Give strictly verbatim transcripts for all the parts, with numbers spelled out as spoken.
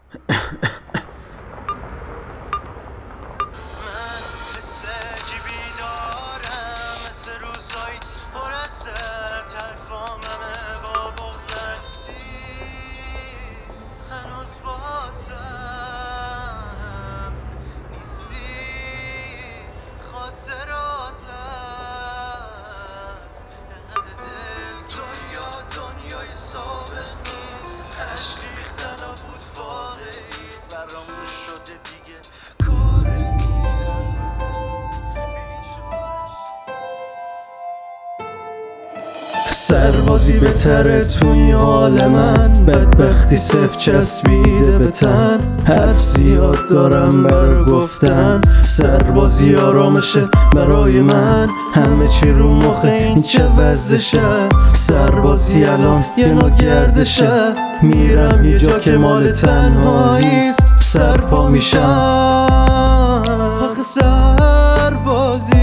سربازی بهتره توی حال من، بدبختی صف چسبیده به تن. حرف زیاد دارم برا گفتن، سربازی آرامشه برای من. همه چی رو مخه این چه وضعشه، سربازی الان یه نوع گردشه. میرم یه جا که مال تنهاییست، سرپا میشم آخه سربازی.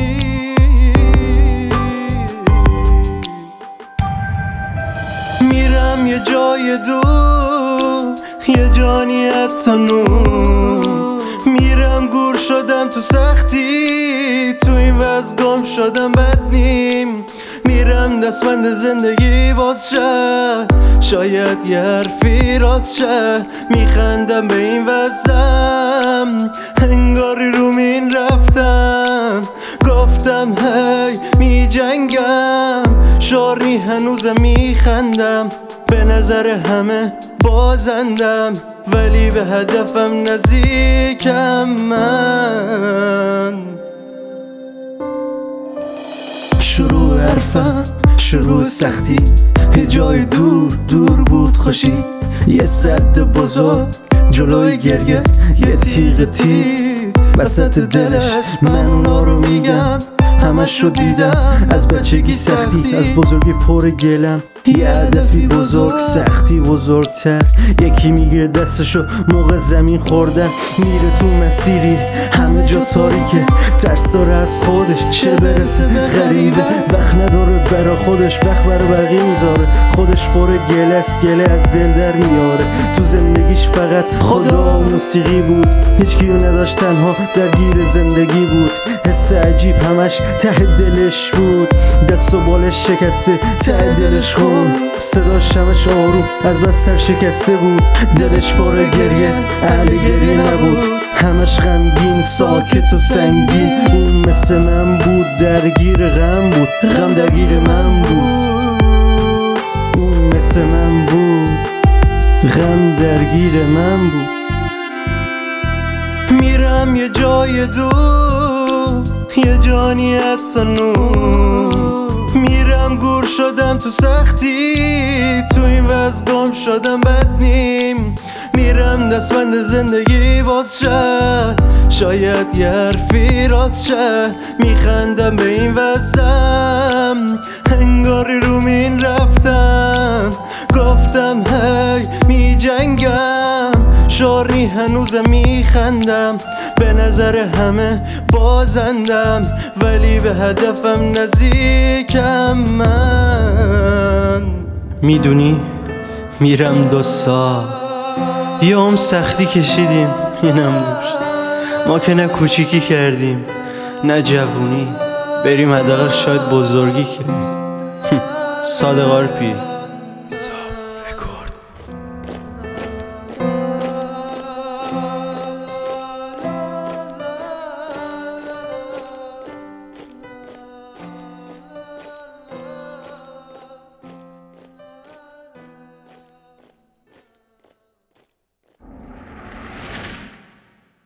میرم یه جای دور، یه جانی حتی نور. میرم گور شدم تو سختی، تو این وضع گم شدم بد نیم. میرم دستبند زندگی باز شه، شاید یه حرفی راست شه. میخندم به این وضعم، انگاری رو مین رفتم. گفتم هی می جنگم، شاری هنوزم میخندم. به نظر همه بازندم، ولی به هدفم نزدیکم من. شروع حرفم شروع سختی، یه جای دور دور بود خوشی. یه سد بزرگ جلوی گریه، یه تیغ تیز وسط دلش. من اونا رو میگم همش رو دیدم، از بچگی سختی، از بزرگی پر گلم. یه هدفی بزرگ، سختی بزرگتر. یکی میگیره دستشو موقع زمین خوردن، میره تو مسیری همه جا تاریکه. ترس داره از خودش چه برسه به غریبه، وقت نداره برا خودش، وقت برا بقیه میذاره. خودش پر گله است، گله از دل در میاره. تو زندگیش فقط خدا و موسیقی بود، هیچکی رو نداشت، تنها درگیر زندگی بود. حس عجیب همش ته دلش بود، دست و بالش شکسته ته دلش خون. صداش همش آروم از بس سر شکسته بود، دلش پر گریه اهل گریه نبود. همش غمگین ساکت و سنگین، اون مثل من بود درگیر غم بود، غم درگیر من بود. اون مثل من بود، غم درگیر من بود. میرم یه جای دور، یه جانی حتی نور. میرم گور شدم تو سختی، تو این وضع گم شدم بد نیم. میرم دستبند زندگی باز شه، شاید یه حرفی راست شه. میخندم به این وضعم، انگاری رو مین رفتم. گفتم هی می جنگم، شاری هنوزم میخندم. به نظر همه بازندم، ولی به هدفم نزدیکم من. میدونی میرم دو سال، یه عمر سختی کشیدیم اینم روش. ما که نه کوچیکی کردیم نه جوونی، بریم حداقل شاید بزرگی کردیم. صادق آرپی.